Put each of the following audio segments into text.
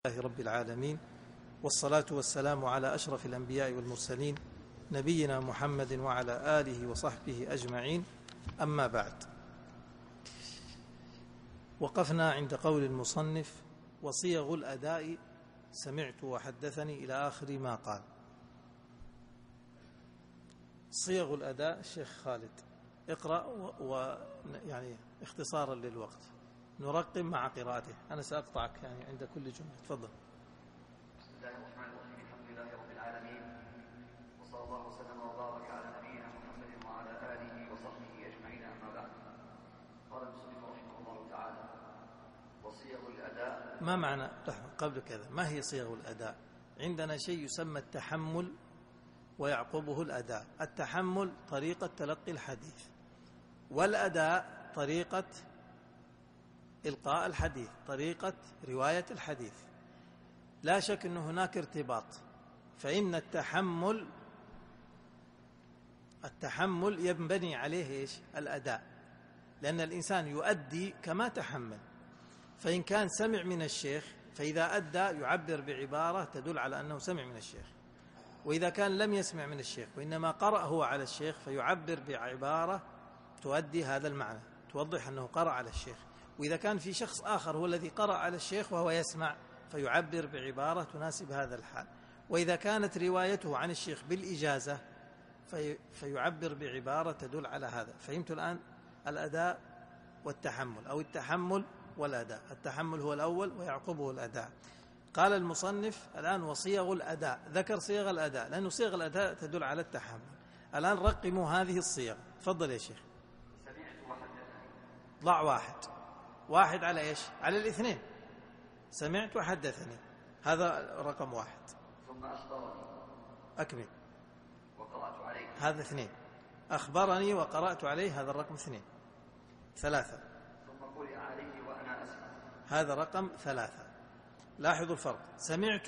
لله رب العالمين، والصلاة والسلام على أشرف الأنبياء والمرسلين نبينا محمد وعلى آله وصحبه أجمعين. أما بعد، وقفنا عند قول المصنف: وصيغ الأداء سمعت وحدثني إلى آخر ما قال. صيغ الأداء الشيخ خالد اقرأ، ويعني اختصارا للوقت نرقم مع قراءته. أنا سأقطعك يعني عند كل جملة. تفضل. بسم الله الرحمن الرحيم. الحمد لله رب العالمين، وصلى الله وسلم وبارك على نبينا محمد وعلى آله وصحبه أجمعين. أما بعد، قال المصنف رحمه الله تعالى: وصيغ الأداء. ما معنى قبل كذا؟ ما هي صيغ الأداء؟ عندنا شيء يسمى التحمل ويعقبه الأداء. التحمل طريقة تلقي الحديث، والأداء طريقة إلقاء الحديث، طريقة رواية الحديث. لا شك أن هناك ارتباط، فإن التحمل ينبني عليه إيش؟ الأداء، لأن الإنسان يؤدي كما تحمل. فإن كان سمع من الشيخ فإذا أدى يعبر بعبارة تدل على أنه سمع من الشيخ، وإذا كان لم يسمع من الشيخ وإنما قرأ هو على الشيخ فيعبر بعبارة تؤدي هذا المعنى، توضح أنه قرأ على الشيخ. وإذا كان في شخص آخر هو الذي قرأ على الشيخ وهو يسمع فيعبر بعبارة تناسب هذا الحال. وإذا كانت روايته عن الشيخ بالإجازة فيعبر بعبارة تدل على هذا. فهمت الآن الأداء والتحمل، أو التحمل والأداء. التحمل هو الأول ويعقبه الأداء. قال المصنف الآن: وصيغ الأداء. ذكر صيغ الأداء لأن صيغ الأداء تدل على التحمل. الآن رقموا هذه الصيغ. تفضل يا شيخ. سمعت وحدثني. ضع واحد على إيش؟ على الاثنين. سمعت وحدثني، هذا رقم واحد. ثم أخبرني. أكمل. وقرأت عليه. هذا اثنين. أخبرني وقرأت عليه، هذا الرقم اثنين. ثلاثة. ثم قرئ عليه وأنا أسمع. هذا رقم ثلاثة. لاحظوا الفرق. سمعت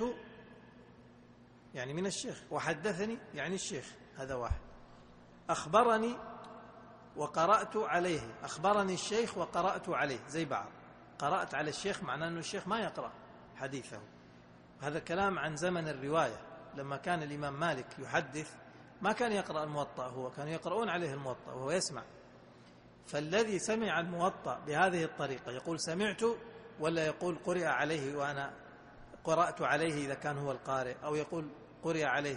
يعني من الشيخ، وحدثني يعني الشيخ، هذا واحد. أخبرني وقرأت عليه، أخبرني الشيخ وقرأت عليه زي بعض. قرأت على الشيخ معناه أن الشيخ ما يقرأ حديثه. هذا كلام عن زمن الرواية، لما كان الإمام مالك يحدث ما كان يقرأ الموطأ، هو كانوا يقرؤون عليه الموطأ وهو يسمع. فالذي سمع الموطأ بهذه الطريقة يقول سمعت، ولا يقول قرئ عليه وأنا قرأت عليه إذا كان هو القارئ، أو يقول قرئ عليه؟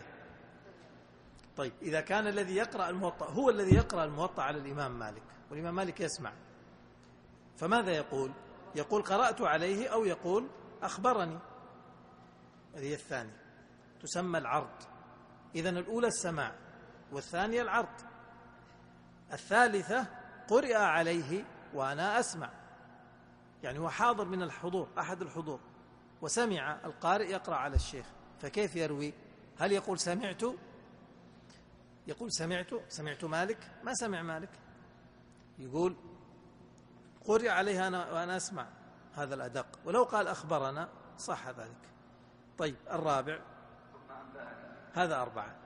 طيب، إذا كان الذي يقرأ الموطأ هو الذي يقرأ الموطأ على الإمام مالك، والإمام مالك يسمع، فماذا يقول؟ يقول قرأت عليه أو يقول أخبرني. هذه الثانية تسمى العرض. إذن الأولى السماع، والثانية العرض. الثالثة قرئ عليه وأنا أسمع، يعني هو حاضر من الحضور، أحد الحضور، وسمع القارئ يقرأ على الشيخ، فكيف يروي؟ هل يقول سمعت؟ يقول سمعت مالك؟ ما سمع مالك. يقول قرئ عليه وأنا أسمع، هذا الأدق. ولو قال أخبرنا صح ذلك. طيب، الرابع. هذا أربعة.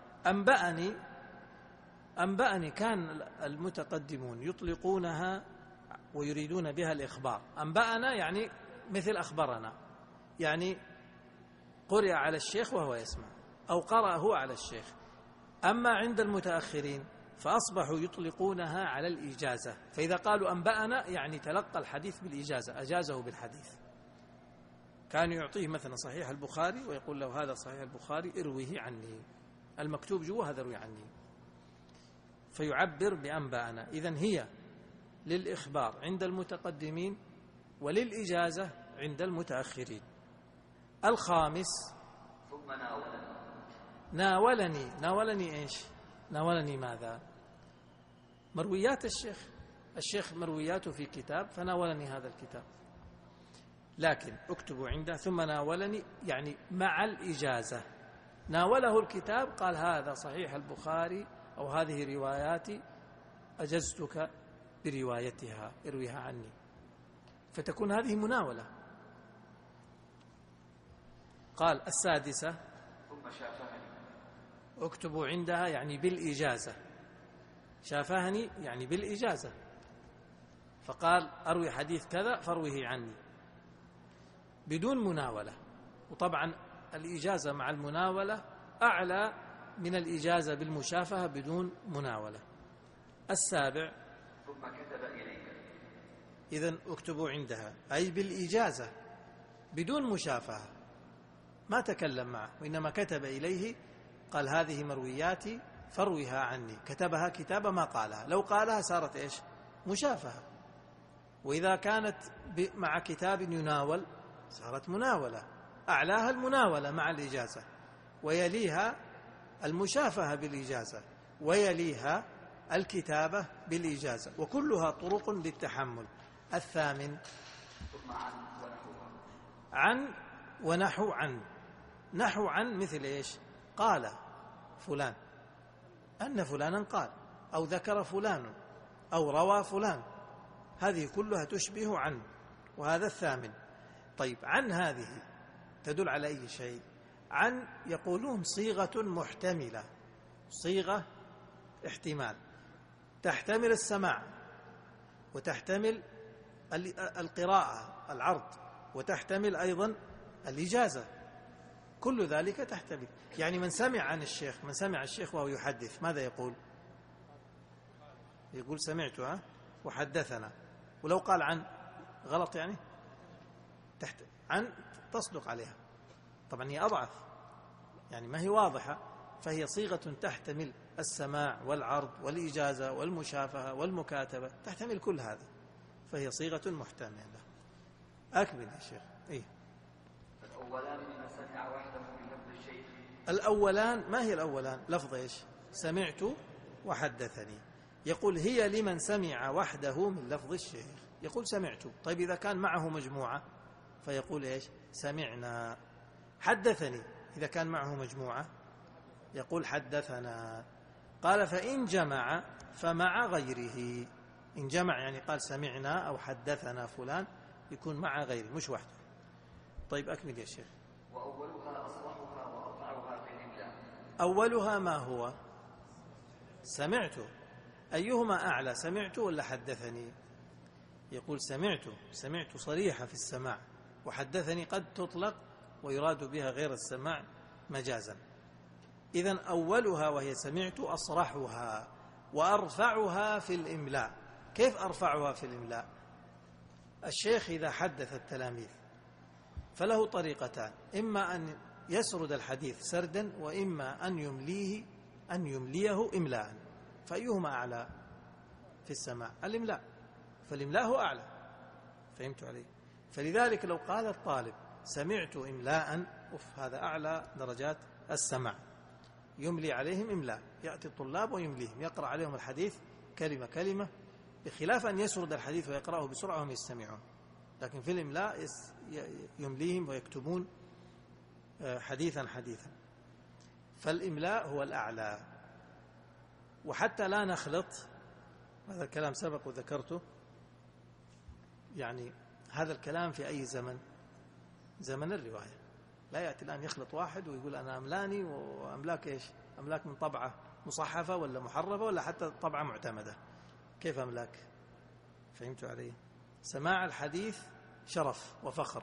أنبأني كان المتقدمون يطلقونها ويريدون بها الإخبار. أنبأنا يعني مثل أخبرنا، يعني قرئ على الشيخ وهو يسمع، أو قرأ هو على الشيخ. أما عند المتأخرين فأصبحوا يطلقونها على الإجازة، فإذا قالوا أنبأنا يعني تلقى الحديث بالإجازة، أجازه بالحديث. كانوا يعطيه مثلا صحيح البخاري ويقول له هذا صحيح البخاري ارويه عني، المكتوب جوا هذا روي عني، فيعبر بأنبأنا. إذن هي للإخبار عند المتقدمين وللإجازة عند المتأخرين. الخامس: ثم ناولني إيش؟ ناولني ماذا؟ مرويات الشيخ مروياته في كتاب، فناولني هذا الكتاب. لكن اكتبوا عنده ثم ناولني يعني مع الإجازة. ناوله الكتاب، قال هذا صحيح البخاري أو هذه رواياتي، أجزتك بروايتها، ارويها عني، فتكون هذه مناولة. قال السادسة: ثم شافهني. اكتبوا عندها يعني بالإجازة. شافهني يعني بالإجازة، فقال أروي حديث كذا فارويه عني بدون مناولة. وطبعا الإجازة مع المناولة أعلى من الإجازة بالمشافهة بدون مناولة. السابع ثم كتب إليك. إذن اكتبوا عندها، أي بالإجازة بدون مشافهة، ما تكلم معه وإنما كتب إليه، قال هذه مروياتي فروها عني، كتبها كتابة ما قالها، لو قالها صارت إيش؟ مشافهة. وإذا كانت مع كتاب يناول صارت مناولة، أعلاها المناولة مع الإجازة، ويليها المشافهة بالإجازة، ويليها الكتابة بالإجازة، وكلها طرق للتحمل. الثامن ثم عن ونحوها. عن ونحو عن. نحو عن مثل إيش؟ قال فلان، أن فلانا قال، أو ذكر فلان، أو روى فلان، هذه كلها تشبه عن، وهذا الثامن. طيب عن هذه تدل على أي شيء؟ عن يقولون صيغة محتملة، صيغة احتمال، تحتمل السماع وتحتمل القراءة العرض وتحتمل أيضا الإجازة، كل ذلك تحتمل. يعني من سمع عن الشيخ، من سمع الشيخ وهو يحدث ماذا يقول؟ يقول سمعت وحدثنا. ولو قال عن غلط يعني عن تصدق عليها، طبعا هي أضعف يعني ما هي واضحة، فهي صيغة تحتمل السماع والعرض والإجازة والمشافهة والمكاتبة، تحتمل كل هذا، فهي صيغة محتملة. أكمل يا شيخ. إيه؟ الأولان من سمع وحده من لفظ الشيخ. الأولان ما هي الأولان؟ لفظ إيش؟ سمعت وحدثني. يقول هي لمن سمع وحده من لفظ الشيخ، يقول سمعت. طيب إذا كان معه مجموعة فيقول إيش؟ سمعنا. حدثني إذا كان معه مجموعة يقول حدثنا. قال فإن جمع فمع غيره، إن جمع يعني قال سمعنا أو حدثنا فلان يكون مع غيره مش وحده. طيب أكمل يا شيخ. وأولها أصلحها وأرفعها في الإملاء. أولها ما هو؟ سمعت. أيهما أعلى، سمعت ولا حدثني؟ يقول سمعت صريحة في السماع، وحدثني قد تطلق ويراد بها غير السماع مجازا. إذن أولها وهي سمعت أصرحها وأرفعها في الإملاء. كيف أرفعها في الإملاء؟ الشيخ إذا حدث التلاميذ فله طريقتان، إما أن يسرد الحديث سردا، وإما أن يمليه إملاء. فأيهما أعلى في السماع؟ الإملاء، فالإملاء هو أعلى. فهمت علي؟ فلذلك لو قال الطالب سمعت إملاء، هذا أعلى درجات السماع، يملي عليهم إملاء، يأتي الطلاب ويمليهم، يقرأ عليهم الحديث كلمة كلمة، بخلاف أن يسرد الحديث ويقرأه بسرعة وهم يستمعون. لكن في الإملاء يمليهم ويكتبون حديثا حديثا، فالإملاء هو الأعلى. وحتى لا نخلط، هذا الكلام سبق وذكرته، يعني هذا الكلام في أي زمن؟ زمن الرواية. لا يأتي الآن يخلط واحد ويقول أنا أملاني، وأملاك إيش؟ أملاك من طبعة مصحفة ولا محرفة ولا حتى طبعة معتمدة، كيف أملاك؟ فهمت علي؟ سماع الحديث شرف وفخر،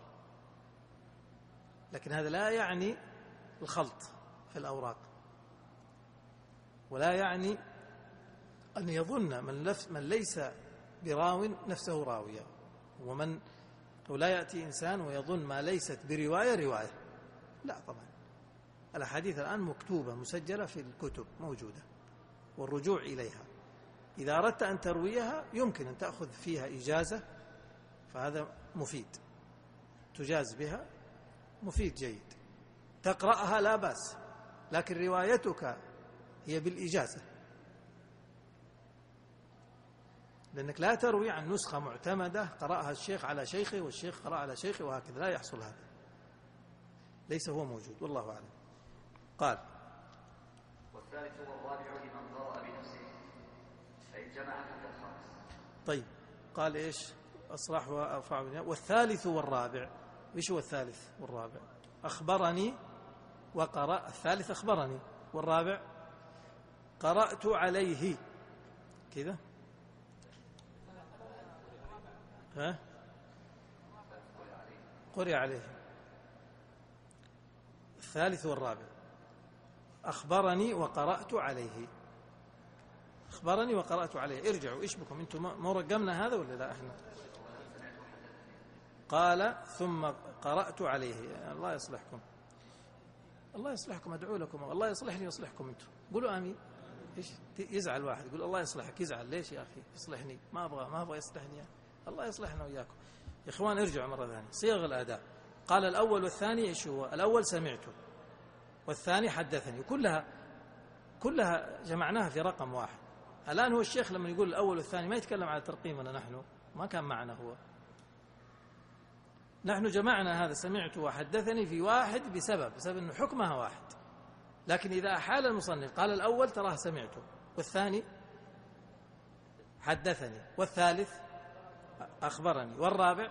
لكن هذا لا يعني الخلط في الأوراق، ولا يعني أن يظن من ليس براو نفسه راوية، ولا يأتي إنسان ويظن ما ليست برواية رواية. لا طبعا، الأحاديث الآن مكتوبة مسجلة في الكتب موجودة، والرجوع إليها. إذا أردت أن ترويها يمكن أن تأخذ فيها إجازة، فهذا مفيد، تجاز بها، مفيد جيد، تقرأها لا بأس، لكن روايتك هي بالإجازة، لأنك لا تروي عن نسخة معتمدة قرأها الشيخ على شيخه والشيخ قرأ على شيخه وهكذا، لا يحصل هذا، ليس هو موجود، والله أعلم. قال والثالث والرابع لمن قرأ بنفسه فإن جمع حتى الخامس. طيب قال إيش؟ أصرح وأرفع. والثالث والرابع، إيش هو الثالث والرابع؟ أخبرني وقرأ، الثالث أخبرني، والرابع قرأت عليه كذا، ها؟ قرئ عليه. الثالث والرابع. أخبرني وقرأت عليه. أخبرني وقرأت عليه. ارجعوا، إيش بكم أنتم؟ ما رقمنا هذا ولا لا؟ إحنا قال ثم قرأت عليه. الله يصلحكم، الله يصلحكم، أدعو لكم، الله يصلحني ويصلحكم أنتم. قولوا آمين. إيش يزعل واحد يقول الله يصلحك، يزعل ليش يا أخي؟ يصلحني، ما أبغى يصلحني. الله يصلحنا وإياكم يا إخوان. ارجعوا مرة ثانية. صيغ الأداء قال الأول والثاني إيش هو؟ الأول سمعته، والثاني حدثني، كلها جمعناها في رقم واحد. الآن هو الشيخ لما يقول الأول والثاني ما يتكلم على ترقيمنا نحن، ما كان معنا هو. نحن جمعنا هذا سمعت وحدثني في واحد بسبب أنه حكمها واحد. لكن إذا أحال المصنف قال الأول تراه سمعته، والثاني حدثني، والثالث أخبرني، والرابع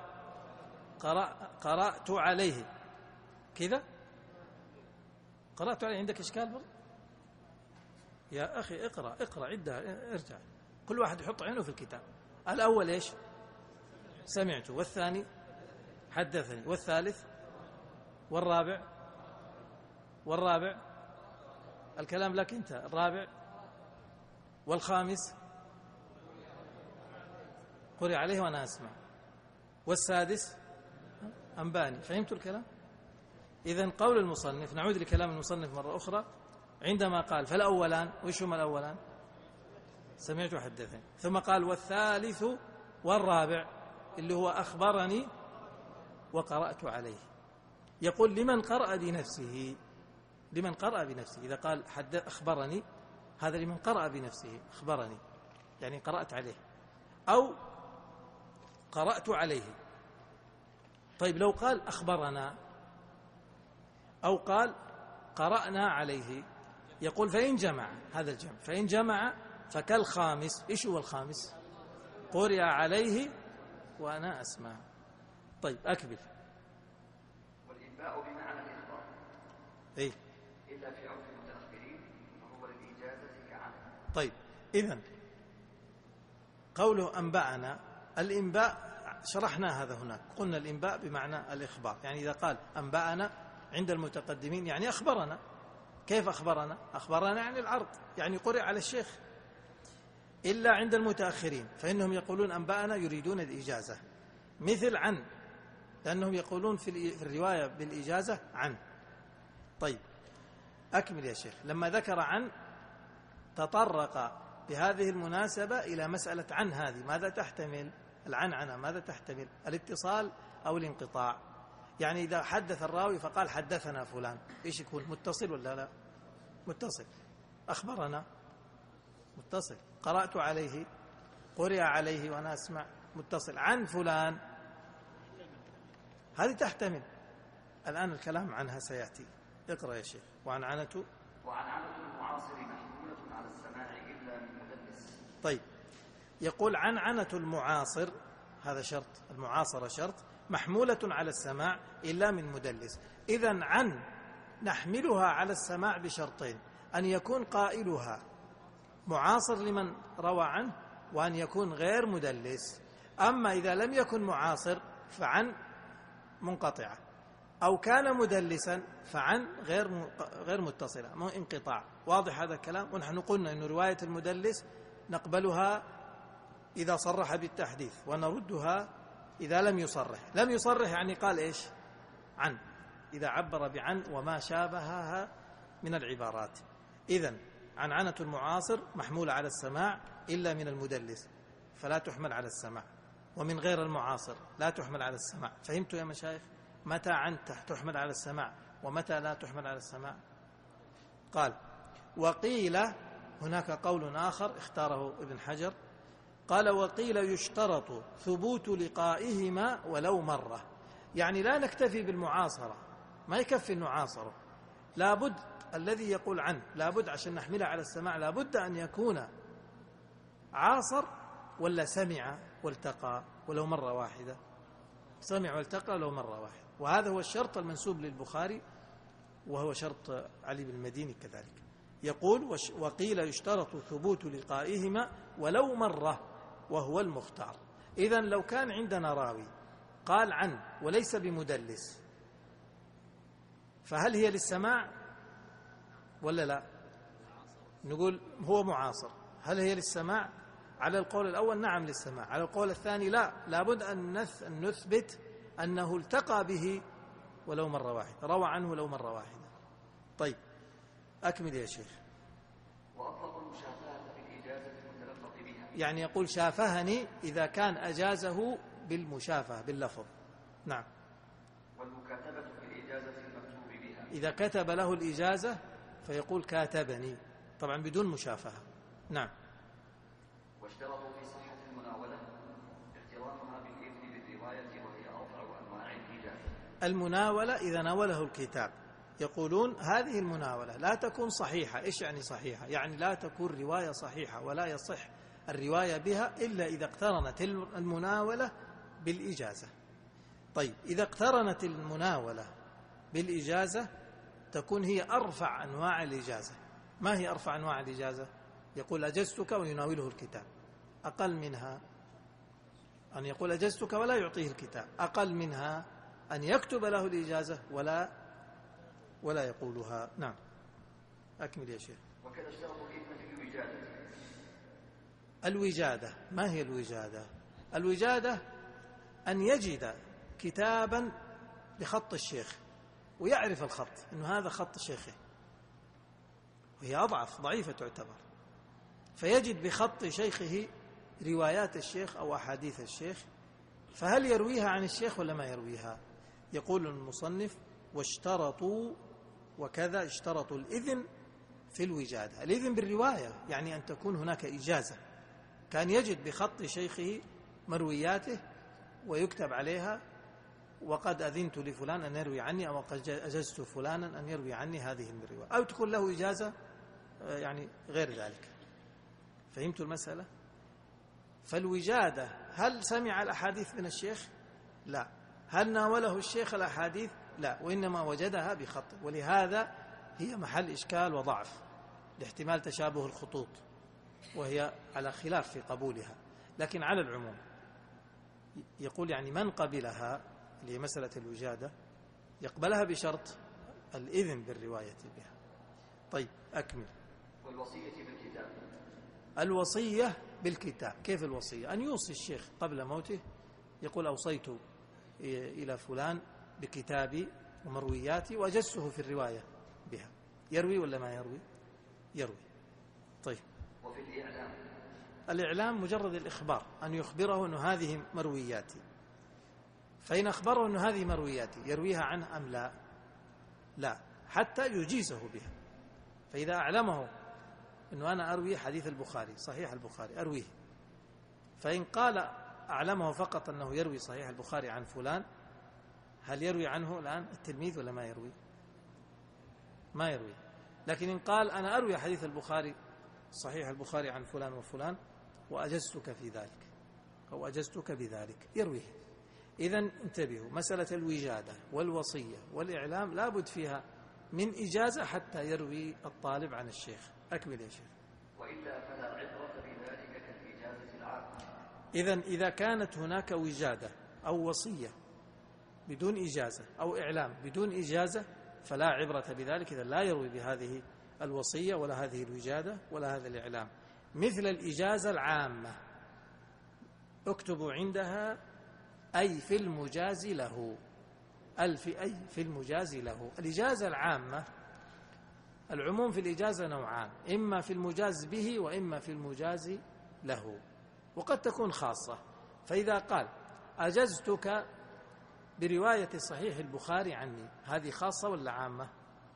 قرأت عليه. كذا قرأت عليه. عندك إشكال برضه يا أخي؟ اقرأ عدها، ارجع، كل واحد يحط عينه في الكتاب. الأول إيش؟ سمعته، والثاني حدثني، والثالث والرابع الكلام لك أنت، الرابع والخامس قرئ عليه وأنا أسمع، والسادس أنباني. فهمتوا الكلام؟ إذن قول المصنف، نعود لكلام المصنف مرة أخرى عندما قال فالأولان، وإيش هما الأولان؟ سمعت وحدثني. ثم قال والثالث والرابع اللي هو أخبرني وقرأت عليه. يقول لمن قرأ بنفسه، إذا قال أخبرني هذا لمن قرأ بنفسه، أخبرني يعني قرأت عليه أو قرأت عليه. طيب لو قال أخبرنا أو قال قرأنا عليه، يقول فإن جمع، هذا الجمع، فإن جمع فكالخامس. إيش هو الخامس؟ قرئ عليه وأنا أسمع. طيب أكمل. والإنباء بمعنى الإخبار إيه؟ إلا في عرف المتأخرين وهو للإجازة كعن. طيب إذن قوله أنبأنا، الإنباء شرحنا هذا هناك، قلنا الإنباء بمعنى الإخبار. يعني إذا قال أنبأنا عند المتقدمين يعني أخبرنا. كيف أخبرنا؟ أخبرنا يعني العرض، يعني قرئ على الشيخ. إلا عند المتأخرين فإنهم يقولون أنبأنا يريدون الإجازة، مثل عن، لأنهم يقولون في الرواية بالإجازة عن. طيب أكمل يا شيخ. لما ذكر عن تطرق بهذه المناسبة إلى مسألة عن هذه ماذا تحتمل؟ العنعنة ماذا تحتمل؟ الاتصال أو الانقطاع. يعني إذا حدث الراوي فقال حدثنا فلان، إيش يكون؟ متصل ولا لا؟ متصل. أخبرنا متصل. قرأت عليه، قرئ عليه وأنا أسمع، متصل. عن فلان هذه تحتمل. الآن الكلام عنها سيأتي. اقرأ يا شيخ. وعنعنة المعاصر محمولة على السماع إلا من مدلس. طيب يقول عنعنة المعاصر، هذا شرط، المعاصرة شرط، محمولة على السماع إلا من مدلس. إذن عن نحملها على السماع بشرطين: أن يكون قائلها معاصر لمن روى عنه، وأن يكون غير مدلس. أما إذا لم يكن معاصر فعن منقطعة، أو كان مدلسا فعن غير متصلة، مو انقطاع. واضح هذا الكلام؟ ونحن قلنا أن رواية المدلس نقبلها إذا صرح بالتحديث، ونردها إذا لم يصرح يعني قال إيش؟ عن، إذا عبر بعن وما شابهها من العبارات. إذن عنعنة المعاصر محمولة على السماع إلا من المدلس فلا تحمل على السماع، ومن غير المعاصر لا تحمل على السماع. فهمتوا يا مشايخ متى عن تحمل على السماع ومتى لا تحمل على السماع؟ قال وقيل، هناك قول آخر اختاره ابن حجر، قال وقيل يشترط ثبوت لقائهما ولو مرة. يعني لا نكتفي بالمعاصرة، ما يكفي المعاصرة، لابد الذي يقول عنه لابد عشان نحملها على السماع لابد أن يكون عاصر ولا سمع والتقى ولو مرة واحدة، سمع والتقى لو مرة واحدة. وهذا هو الشرط المنسوب للبخاري، وهو شرط علي بن المديني كذلك. يقول وقيل يشترط ثبوت لقائهما ولو مرة وهو المختار. إذن لو كان عندنا راوي قال عن وليس بمدلس فهل هي للسماع ولا لا؟ نقول هو معاصر. هل هي للسماع؟ على القول الأول نعم للسماع، على القول الثاني لا، لابد أن نثبت أنه التقى به ولو مرة واحدة، روى عنه ولو مرة واحدة. طيب أكمل يا شيخ. وأطلق المشافهة في الإجازة المتلفظ بها، يعني يقول شافهني إذا كان أجازه بالمشافهة باللفظ. نعم. والمكاتبة في الإجازة المكتوب بها، إذا كتب له الإجازة فيقول كاتبني، طبعا بدون مشافهة. نعم. واشترطوا في صحة المناولة اقترانها بالإذن بالرواية وهي أرفع أنواع الإجازة. المناولة إذا ناوله الكتاب يقولون هذه المناولة لا تكون صحيحة. إيش يعني صحيحة؟ يعني لا تكون رواية صحيحة ولا يصح الرواية بها إلا إذا اقترنت المناولة بالإجازة. طيب إذا اقترنت المناولة بالإجازة تكون هي أرفع أنواع الإجازة. ما هي أرفع أنواع الإجازة؟ يقول أجزتك ويناوله الكتاب. أقل منها أن يقول أجزتك ولا يعطيه الكتاب. أقل منها أن يكتب له الإجازة ولا يقولها. نعم. أكمل يا شيخ. وكذا اشترطوا الإذن في الوجادة. الوجادة ما هي الوجادة؟ الوجادة أن يجد كتابا بخط الشيخ ويعرف الخط أنه هذا خط شيخه، وهي أضعف ضعيفة تعتبر، فيجد بخط شيخه روايات الشيخ أو أحاديث الشيخ، فهل يرويها عن الشيخ ولا ما يرويها؟ يقول المصنف واشترطوا وكذا اشترطوا الإذن في الوجادة. الإذن بالرواية يعني أن تكون هناك إجازة، كان يجد بخط شيخه مروياته ويكتب عليها وقد أذنت لفلان أن يروي عني أو قد أجزت فلانا أن يروي عني هذه الرواية، أو تكون له إجازة يعني غير ذلك. فهمتوا المسألة؟ فالوجادة هل سمع الأحاديث من الشيخ؟ لا. هل ناوله الشيخ الأحاديث؟ لا، وإنما وجدها بخط، ولهذا هي محل إشكال وضعف لاحتمال تشابه الخطوط، وهي على خلاف في قبولها. لكن على العموم يقول يعني من قبلها اللي هي مسألة الوجادة يقبلها بشرط الإذن بالرواية بها. طيب أكمل. والوصية بالكتاب. الوصية بالكتاب. كيف الوصية؟ أن يوصي الشيخ قبل موته، يقول أوصيت إلى فلان بكتابي ومروياتي وأجزته في الرواية بها. يروي ولا ما يروي؟ يروي. طيب. وفي الإعلام. الإعلام مجرد الإخبار، أن يخبره أن هذه مروياتي، فإن أخبره أن هذه مروياتي يرويها عنه أم لا؟ لا، حتى يجيزه بها. فإذا أعلمه أنه أنا أروي حديث البخاري صحيح البخاري أرويه، فإن قال أعلمه فقط أنه يروي صحيح البخاري عن فلان، هل يروي عنه الآن التلميذ ولا ما يروي؟ ما يروي. لكن إن قال أنا أروي حديث البخاري صحيح البخاري عن فلان وفلان وأجزتك في ذلك أو أجزتك بذلك، يرويه. إذن انتبهوا، مسألة الوجادة والوصية والإعلام لابد فيها من إجازة حتى يروي الطالب عن الشيخ. أكمل يا شيخ. وإلا فلا عبرة بذلك كالإجازة العامة. إذن إذا كانت هناك وجادة أو وصية بدون إجازة أو إعلام بدون إجازة فلا عبرة بذلك، إذا لا يروي بهذه الوصية ولا هذه الوجادة ولا هذا الإعلام. مثل الإجازة العامة اكتبوا عندها أي في المجاز له، أي في المجاز له. الإجازة العامة العموم في الإجازة نوعان، إما في المجاز به وإما في المجاز له، وقد تكون خاصة. فإذا قال أجزتك برواية صحيح البخاري عني، هذه خاصة ولا عامة؟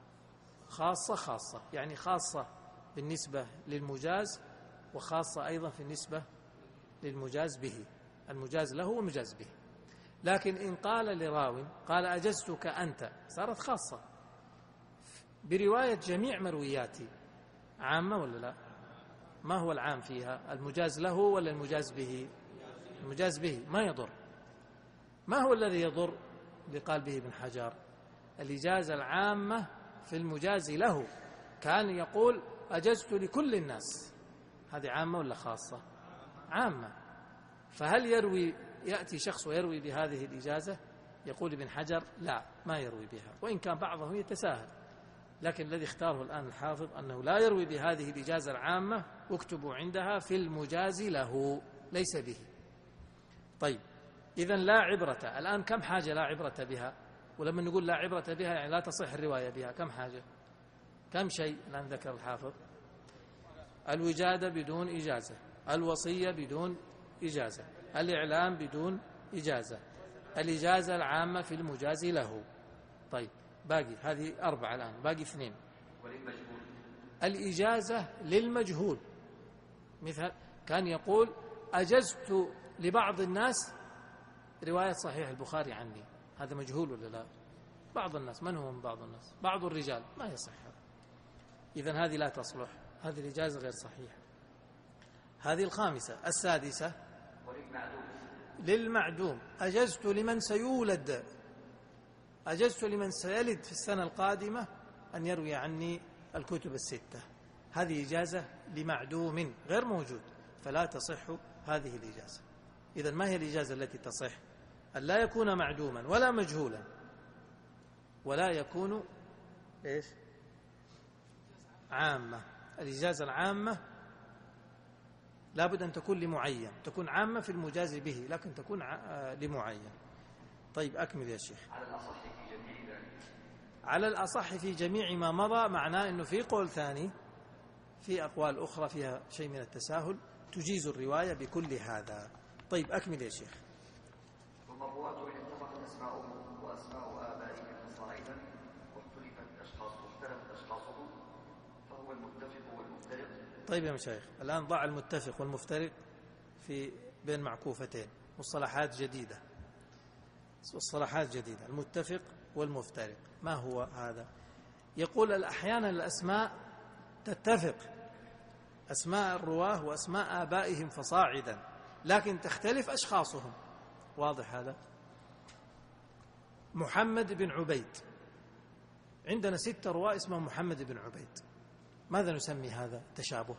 خاصة، يعني خاصة بالنسبة للمجاز وخاصة أيضا في النسبة للمجاز به، المجاز له ومجاز به. لكن إن قال لراو قال أجزتك أنت صارت خاصة برواية جميع مروياتي، عامة ولا لا؟ ما هو العام فيها؟ المجاز له ولا المجاز به؟ المجاز به ما يضر. ما هو الذي يضر اللي قال به ابن حجر؟ الإجازة العامة في المجاز له، كان يقول أجزت لكل الناس، هذه عامة ولا خاصة؟ عامة. فهل يأتي شخص ويروي بهذه الإجازة؟ يقول ابن حجر لا، ما يروي بها، وإن كان بعضهم يتساهل، لكن الذي اختاره الآن الحافظ أنه لا يروي بهذه الإجازة العامة، واكتبوا عندها في المجاز له، ليس به. طيب إذن لا عبرة. الآن كم حاجة لا عبرة بها؟ ولما نقول لا عبرة بها يعني لا تصح الرواية بها، كم حاجة؟ كم شيء الآن ذكر الحافظ؟ الوجادة بدون إجازة، الوصية بدون إجازة، الإعلام بدون إجازة، الإجازة العامة في المجاز له. طيب باقي هذه 4 الآن، باقي 2. الإجازة للمجهول، مثل كان يقول أجزت لبعض الناس رواية صحيح البخاري عني، هذا مجهول ولا لا؟ بعض الناس، من هو من بعض الناس؟ بعض الرجال، ما يصح هذا. إذن هذه لا تصلح، هذه الإجازة غير صحيحة. هذه 5. 6 للمعدوم، أجزت لمن سيولد، أجزت لمن سيلد في السنة القادمة أن يروي عني الكتب 6. هذه إجازة لمعدوم غير موجود، فلا تصح هذه الإجازة. إذن ما هي الإجازة التي تصح؟ أن لا يكون معدوما ولا مجهولا، ولا يكون إيش؟ عامة. الإجازة العامة لابد أن تكون لمعين، تكون عامة في المجاز به، لكن تكون لمعين. طيب أكمل يا شيخ. على الأصح في جميع ما مضى، معناه أنه في قول ثاني، في أقوال أخرى فيها شيء من التساهل تجيز الرواية بكل هذا. طيب أكمل يا شيخ. ثم الرواة إن اتفقت أسماؤهم وأسماء آبائهم فصاعدا واختلفت أشخاصهم فهو المتفق والمفترق. طيب يا مشايخ، الآن ضع المتفق والمفترق في بين معكوفتين، مصطلحات جديدة، مصطلحات جديدة. المتفق والمفترق ما هو هذا؟ يقول أحيانا الأسماء تتفق، أسماء الرواه وأسماء آبائهم فصاعدا، لكن تختلف أشخاصهم. واضح هذا؟ محمد بن عبيد، عندنا 6 رواة اسمهم محمد بن عبيد، ماذا نسمي هذا؟ تشابه.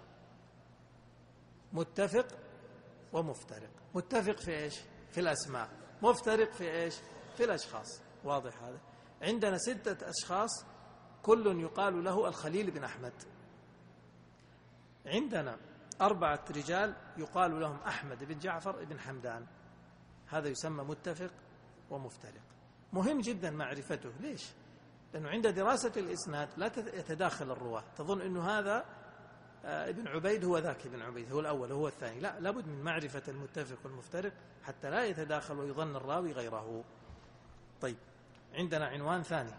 متفق ومفترق. متفق في إيش؟ في الأسماء. مفترق في إيش؟ في الأشخاص. واضح هذا؟ عندنا 6 أشخاص كل يقال له الخليل بن أحمد، عندنا 4 رجال يقال لهم أحمد بن جعفر بن حمدان، هذا يسمى متفق ومفترق. مهم جدا معرفته. ليش؟ لأنه عند دراسة الإسناد لا يتداخل الرواة، تظن أنه هذا ابن عبيد هو ذاك ابن عبيد، هو الأول هو الثاني، لا، لابد من معرفة المتفق والمفترق حتى لا يتداخل ويظن الراوي غيره. طيب عندنا عنوان ثاني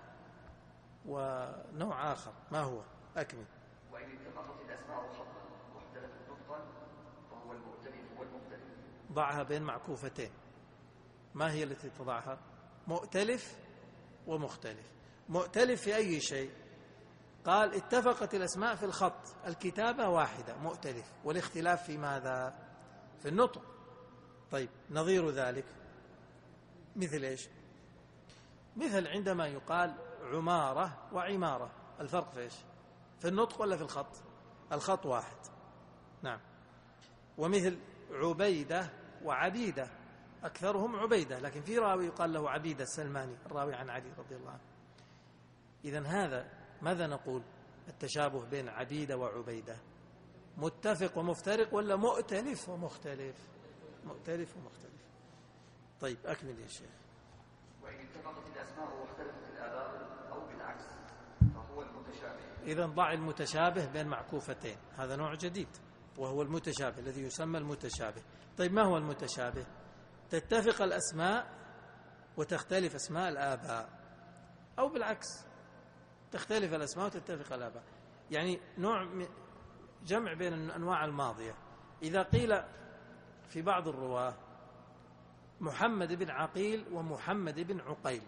ونوع آخر، ما هو؟ أكمل. وإن اتفقت الأسماء خطا واختلفت نطقا فهو المؤتلف والمختلف. ضعها بين معكوفتين. ما هي التي تضعها؟ مؤتلف ومختلف. مؤتلف في أي شيء؟ قال اتفقت الأسماء في الخط، الكتابة واحدة، مؤتلف. والاختلاف في ماذا؟ في النطق. طيب نظير ذلك مثل إيش؟ مثل عندما يقال عمارة وعمارة، الفرق في إيش؟ في النطق ولا في الخط؟ الخط واحد، نعم. ومثل عبيدة وعبيدة، أكثرهم عبيدة، لكن في راوي يقال له عبيدة السلماني، الراوي عن علي رضي الله عنه. إذن هذا ماذا نقول؟ التشابه بين عبيدة وعبيدة متفق ومفترق ولا مؤتلف ومختلف؟ مؤتلف ومختلف. طيب أكمل يا شيخ. وإن اتفقت الأسماء واختلفت الآباء أو بالعكس فهو المتشابه. إذن ضع المتشابه بين معكوفتين، هذا نوع جديد وهو المتشابه الذي يسمى المتشابه. طيب ما هو المتشابه؟ تتفق الأسماء وتختلف أسماء الآباء، أو بالعكس تختلف الأسماء وتتفق الآباء، يعني نوع جمع بين الأنواع الماضية. إذا قيل في بعض الرواة محمد بن عقيل ومحمد بن عقيل،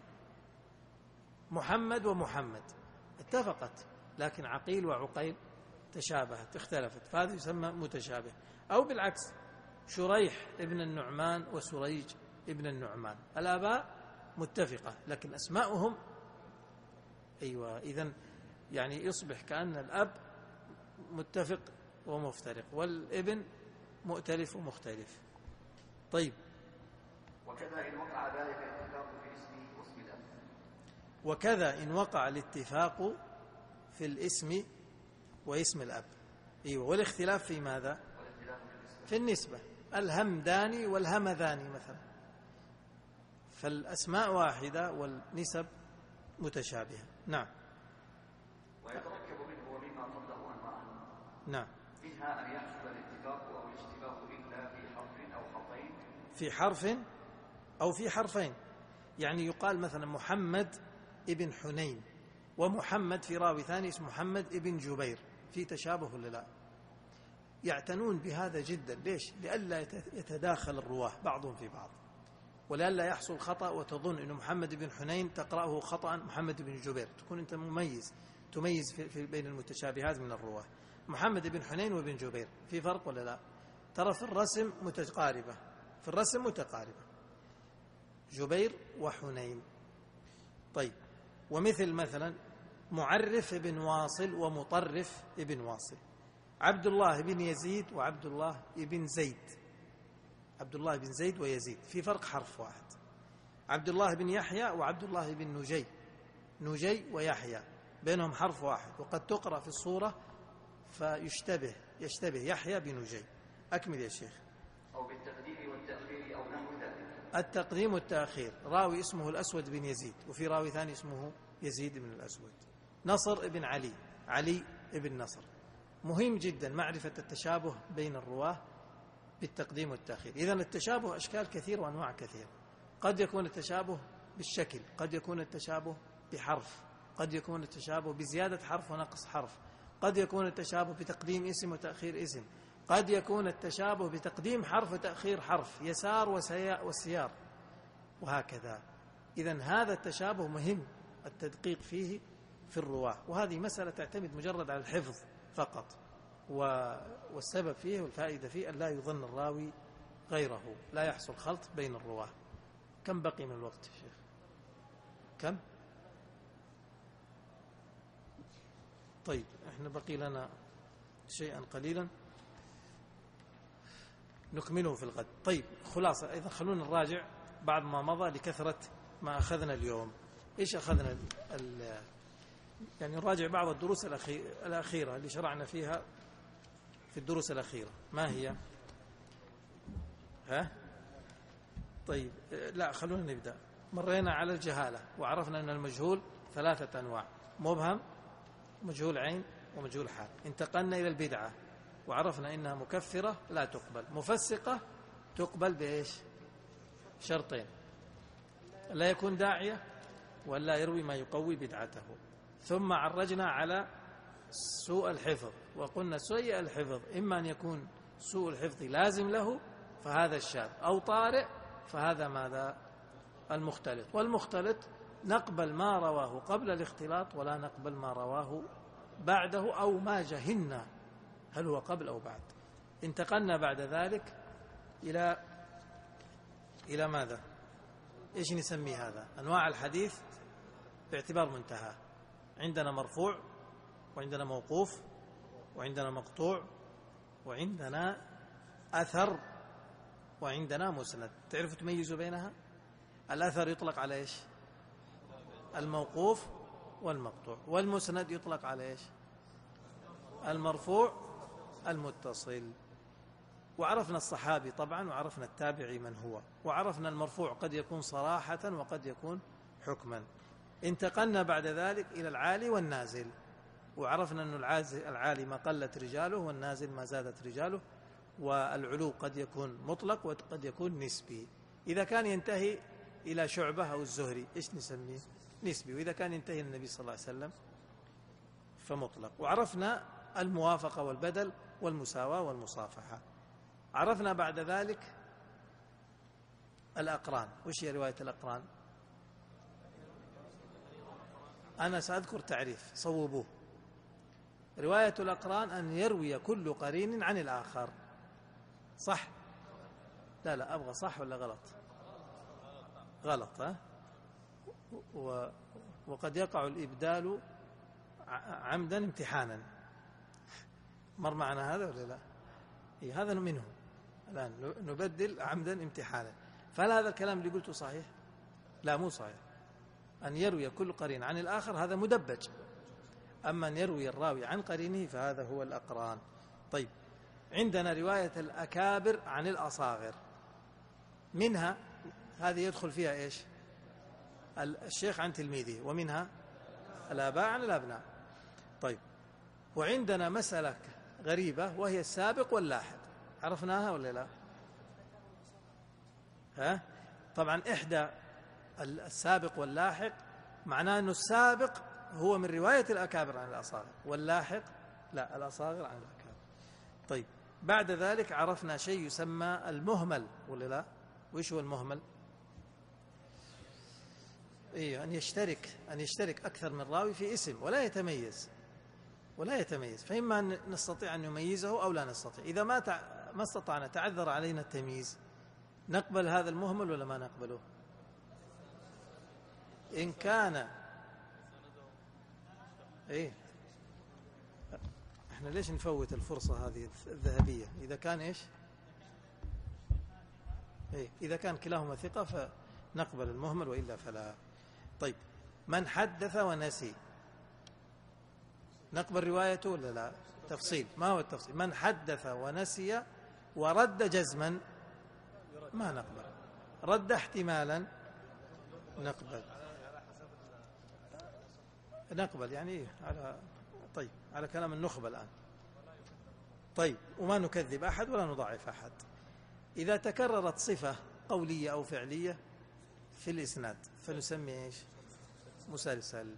محمد ومحمد اتفقت، لكن عقيل وعقيل تشابهت، اختلفت، فهذا يسمى متشابه. أو بالعكس شريح ابن النعمان وسريج ابن النعمان، الآباء متفقة لكن أسماؤهم أيوة. إذن يعني يصبح كأن الأب متفق ومفترق والابن مؤتلف ومختلف. طيب وكذا إن وقع ذلك الاتفاق في اسمه وكذا إن وقع الاتفاق في الاسم واسم الأب. أيوة. والاختلاف في ماذا؟ في النسبة، الهمداني والهمذاني مثلا، فالأسماء واحدة والنسب متشابهة. نعم. ويتركب منه ومما قبله أنواع. نعم. منها أن يحصل الاتفاق أو الاشتباك إلا في حرف أو حرفين. في حرف أو في حرفين، يعني يقال مثلا محمد ابن حنين ومحمد في راوي ثاني اسمه محمد ابن جبير، في تشابه ولا لا؟ يعتنون بهذا جدا. ليش؟ لئلا يتداخل الرواه بعضهم في بعض، ولئلا يحصل خطأ وتظن أنه محمد بن حنين تقرأه خطأ محمد بن جبير، تكون أنت تميز في بين المتشابهات من الرواه. محمد بن حنين وابن جبير في فرق ولا لا؟ ترى في الرسم متقاربة، في الرسم متقاربة، جبير وحنين. طيب، ومثل مثلا معرف بن واصل ومطرف بن واصل، عبد الله بن يزيد وعبد الله بن زيد، عبد الله بن زيد ويزيد في فرق حرف واحد. عبد الله بن يحيى وعبد الله بن نجي، نجي ويحيى بينهم حرف واحد، وقد تقرأ في الصورة فيشتبه يحيى بنجي. أكمل يا شيخ. أو بالتقديم والتأخير أو نحو ذلك. التقديم والتأخير، راوي اسمه الأسود بن يزيد وفي راوي ثاني اسمه يزيد بن الأسود. نصر بن علي، علي بن نصر. مهم جدا معرفة التشابه بين الرواه بالتقديم والتأخير. إذن التشابه أشكال كثير وأنواع كثير. قد يكون التشابه بالشكل، قد يكون التشابه بحرف، قد يكون التشابه بزيادة حرف ونقص حرف، قد يكون التشابه بتقديم اسم وتأخير اسم، قد يكون التشابه بتقديم حرف وتأخير حرف، يسار وسيار، وهكذا. إذن هذا التشابه مهم التدقيق فيه في الرواه، وهذه مسألة تعتمد مجرد على الحفظ فقط، والسبب فيه والفائدة فيه أن لا يظن الراوي غيره، لا يحصل خلط بين الرواه. كم بقي من الوقت يا شيخ؟ كم؟ طيب، احنا بقي لنا شيئا قليلا نكمله في الغد. طيب، خلاصة، إذا خلونا نراجع بعد ما مضى لكثرة ما أخذنا اليوم. إيش أخذنا؟ يعني نراجع بعض الدروس الأخيرة اللي شرعنا فيها في الدروس الأخيرة. ما هي؟ طيب، لا، خلونا نبدأ. مرينا على الجهالة وعرفنا أن المجهول 3 أنواع: مبهم، مجهول عين، ومجهول حال. انتقلنا إلى البدعة وعرفنا إنها مكفرة لا تقبل، مفسقة تقبل بإيش؟ شرطين: لا يكون داعية، ولا يروي ما يقوي بدعته. ثم عرجنا على سوء الحفظ وقلنا سيء الحفظ إما أن يكون سوء الحفظ لازم له فهذا الشاذ، أو طارئ فهذا ماذا؟ المختلط. والمختلط نقبل ما رواه قبل الاختلاط ولا نقبل ما رواه بعده أو ما جهلنا هل هو قبل أو بعد. انتقلنا بعد ذلك إلى ماذا؟ إيش نسمي هذا؟ أنواع الحديث باعتبار منتهى. عندنا مرفوع، وعندنا موقوف، وعندنا مقطوع، وعندنا أثر، وعندنا مسند. تعرفوا تميزوا بينها؟ الأثر يطلق على إيش؟ الموقوف والمقطوع. والمسند يطلق على إيش؟ المرفوع المتصل. وعرفنا الصحابي طبعا، وعرفنا التابعي من هو، وعرفنا المرفوع قد يكون صراحة وقد يكون حكما. انتقلنا بعد ذلك إلى العالي والنازل، وعرفنا أن العالي ما قلت رجاله والنازل ما زادت رجاله، والعلو قد يكون مطلق وقد يكون نسبي. إذا كان ينتهي إلى شعبة أو الزهري إيش نسميه؟ نسبي. وإذا كان ينتهي النبي صلى الله عليه وسلم فمطلق. وعرفنا الموافقة والبدل والمساواة والمصافحة. عرفنا بعد ذلك الأقران. وش هي رواية الأقران؟ أنا سأذكر تعريف صوبوه. رواية الأقران أن يروي كل قرين عن الآخر. صح؟ لا أبغى صح ولا غلط؟ غلط. وقد يقع الإبدال عمدا امتحانا. مر معنا هذا ولا لا؟ هذا منه الآن نبدل عمدا امتحانا. فهل هذا الكلام اللي قلته صحيح؟ لا، مو صحيح. أن يروي كل قرين عن الآخر هذا مدبج، أما أن يروي الراوي عن قرينه فهذا هو الأقران. طيب، عندنا رواية الأكابر عن الأصاغر، منها هذه يدخل فيها إيش؟ الشيخ عن تلميذه، ومنها الآباء عن الأبناء. طيب، وعندنا مسألة غريبة وهي السابق واللاحق، عرفناها ولا لا؟ طبعا إحدى السابق واللاحق معناه أن السابق هو من رواية الأكابر عن الأصاغر، واللاحق لا، الأصاغر عن الأكابر. طيب، بعد ذلك عرفنا شيء يسمى المهمل ولا لا؟ وإيش هو المهمل؟ أن يشترك أكثر من راوي في اسم ولا يتميز، فإما أن نستطيع أن نميزه أو لا نستطيع. إذا ما استطعنا، تعذر علينا التمييز، نقبل هذا المهمل ولا ما نقبله؟ إن كان احنا ليش نفوت الفرصة هذه الذهبية؟ إذا كان إيش؟ إذا كان كلاهما ثقة فنقبل المهمل، وإلا فلا. طيب، من حدث ونسي نقبل روايته ولا لا؟ تفصيل، ما هو التفصيل؟ من حدث ونسي ورد جزما ما نقبل، رد احتمالا نقبل يعني على كلام النخبة الآن. طيب، وما نكذب أحد ولا نضعف أحد. إذا تكررت صفة قولية أو فعلية في الإسناد فنسمي إيش؟ مسلسل.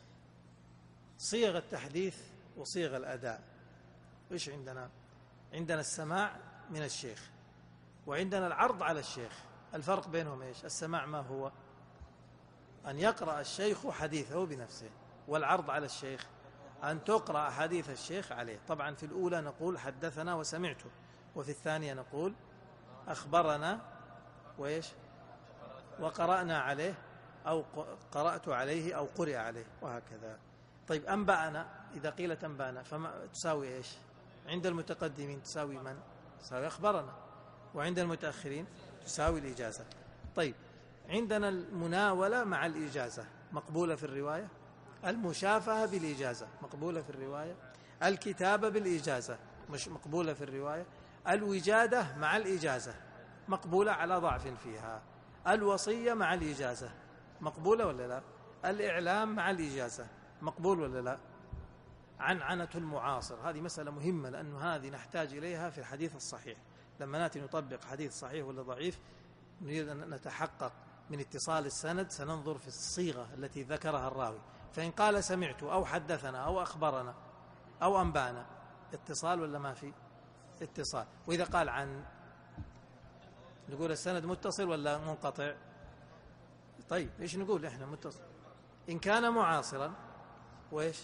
صيغ التحديث وصيغ الأداء إيش عندنا؟ عندنا السماع من الشيخ، وعندنا العرض على الشيخ. الفرق بينهم إيش؟ السماع ما هو؟ أن يقرأ الشيخ حديثه بنفسه، والعرض على الشيخ أن تقرأ حديث الشيخ عليه. طبعا في الأولى نقول حدثنا وسمعته، وفي الثانية نقول أخبرنا وإيش؟ وقرأنا عليه، أو قرأت عليه أو قرئ عليه، وهكذا. طيب، أنبأنا، إذا قيلت أنبأنا فما تساوي إيش؟ عند المتقدمين تساوي من؟ تساوي أخبرنا، وعند المتأخرين تساوي الإجازة. طيب، عندنا المناولة مع الإجازة مقبولة في الرواية، المشافهة بالإجازة مقبولة في الرواية، الكتابة بالإجازة مش مقبولة في الرواية، الوجادة مع الإجازة مقبولة على ضعف فيها، الوصية مع الإجازة مقبولة ولا لا؟ الإعلام مع الإجازة مقبول ولا لا؟ عنعنة المعاصر، هذه مسألة مهمة، لأن هذه نحتاج إليها في الحديث الصحيح. لما نأتي نطبق حديث صحيح ولا ضعيف نريد أن نتحقق من اتصال السند، سننظر في الصيغة التي ذكرها الراوي. فإن قال سمعت أو حدثنا أو أخبرنا أو أنبانا، اتصال ولا ما في اتصال؟ وإذا قال عن، نقول السند متصل ولا منقطع؟ طيب، إيش نقول إحنا؟ متصل. إن كان معاصرا وإيش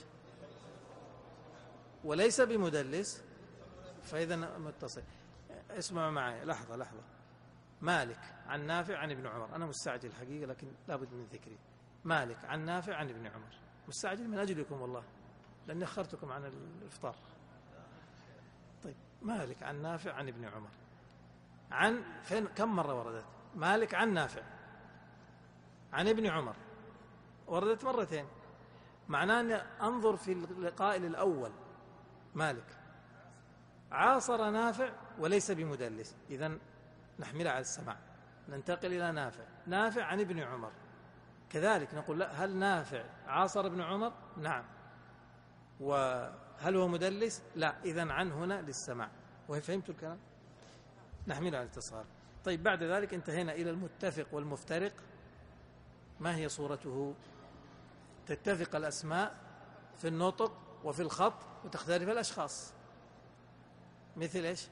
وليس بمدلس فإذا متصل. اسمعوا معي لحظة. مالك عن نافع عن ابن عمر، أنا مستعجل الحقيقة لكن لابد من ذكري. مالك عن نافع عن ابن عمر، مستعجل من أجلكم والله لأني أخرتكم عن الإفطار. طيب، مالك عن نافع عن ابن عمر، عن فين؟ كم مرة وردت مالك عن نافع عن ابن عمر؟ وردت مرتين، معناه أن أنظر في القائل الأول مالك عاصر نافع وليس بمدلس، إذن نحملها على السماع. ننتقل إلى نافع عن ابن عمر، كذلك نقول لا، هل نافع عاصر ابن عمر؟ نعم. وهل هو مدلس؟ لا، إذن عن هنا للسماع. وفهمتوا الكلام؟ نحملها على الاتصال. طيب، بعد ذلك انتهينا إلى المتفق والمفترق. ما هي صورته؟ تتفق الأسماء في النطق وفي الخط وتختلف الأشخاص. مثل إيش؟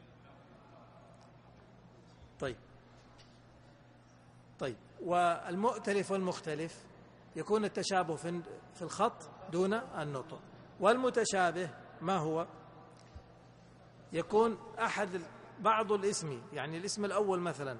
طيب، والمؤتلف والمختلف يكون التشابه في الخط دون النطق. والمتشابه ما هو؟ يكون بعض الاسم، يعني الاسم الأول مثلا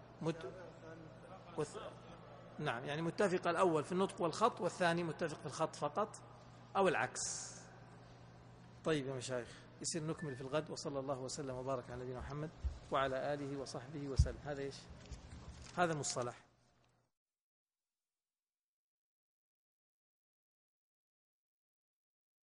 نعم، يعني متفق الأول في النطق والخط والثاني متفق في الخط فقط، أو العكس. طيب يا مشايخ، يصير نكمل في الغد. وصلى الله وسلم وبارك على نبينا محمد وعلى آله وصحبه وسلم. هذا إيش؟ هذا مصطلح.